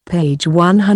Page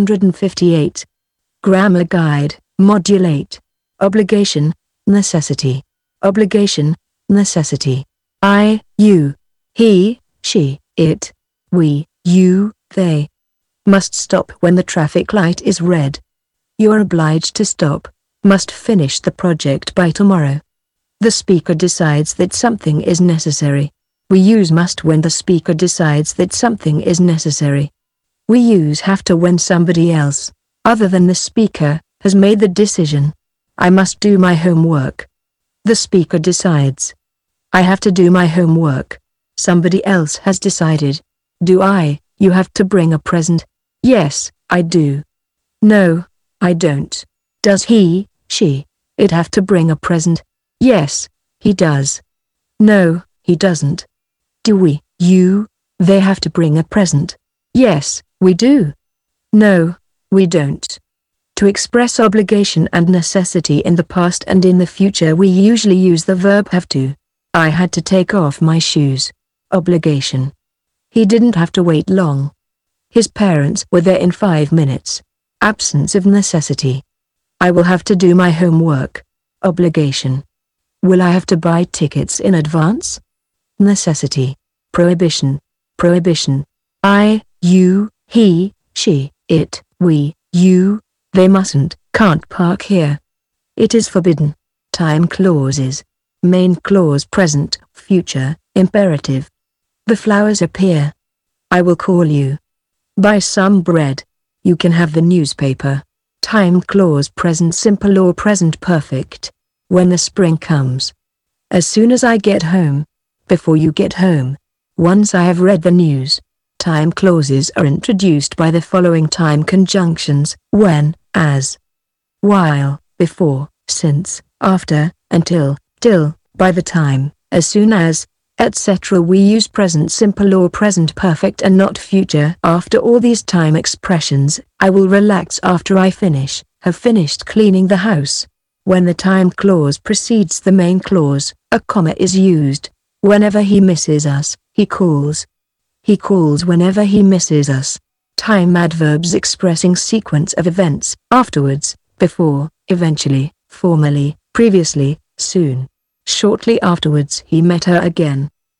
158. Grammar Guide, Module 8. Obligation, necessity. Obligation, necessity. I, you. He, she, it. We, you, they. Must stop when the traffic light is red. You are obliged to stop. Must finish the project by tomorrow. The speaker decides that something is necessary. We use must when the speaker decides that something is necessary. We use have to when somebody else, other than the speaker, has made the decision. I must do my homework. The speaker decides. I have to do my homework. Somebody else has decided. Do I, you have to bring a present? Yes, I do. No, I don't. Does he, she, it have to bring a present? Yes, he does. No, he doesn't. Do we, you, they have to bring a present? Yes, we do. No, we don't. To express obligation and necessity in the past and in the future we usually use the verb have to. I had to take off my shoes. Obligation. He didn't have to wait long. His parents were there in 5 minutes. Absence of necessity. I will have to do my homework. Obligation. Will I have to buy tickets in advance? Necessity. Prohibition. Prohibition. I, you, he, she, it, we, you, they mustn't, can't park here. It is forbidden. Time clauses. Main clause present, future, imperative. The flowers appear. I will call you. Buy some bread. You can have the newspaper. Time clause present simple or present perfect. When the spring comes. As soon as I get home. Before you get home. Once I have read the news. Time clauses are introduced by the following time conjunctions: when, as, while, before, since, after, until, till, by the time, as soon as, etc. We use present simple or present perfect and not future. After all these time expressions, I will relax after I finish, have finished cleaning the house. When the time clause precedes the main clause, a comma is used. Whenever he misses us, he calls. He calls whenever he misses us. Time adverbs expressing sequence of events: afterwards, before, eventually, formerly, previously, soon. Shortly afterwards he met her again.